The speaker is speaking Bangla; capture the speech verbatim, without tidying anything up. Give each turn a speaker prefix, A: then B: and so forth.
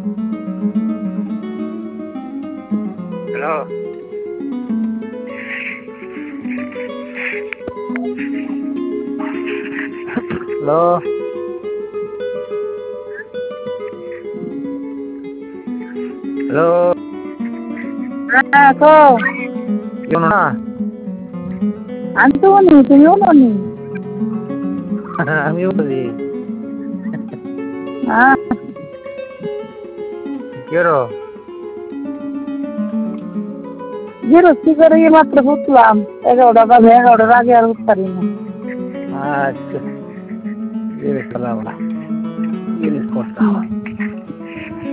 A: হ্যালো। হ্যালো। হ্যালো।
B: হ্যাঁ কও।
A: কেমন না?
B: আমি তো বলি তুমিও বলি।
A: আমিও বলি।
B: হ্যাঁ।
A: কি করো?
B: গৃহস্থী করে এই মাত্র উঠলাম, এগারোটা বাজে, এগারোটার আগে আর উঠতে পারি না।
A: আচ্ছা, রিলস করলাম, রিলস করতাম।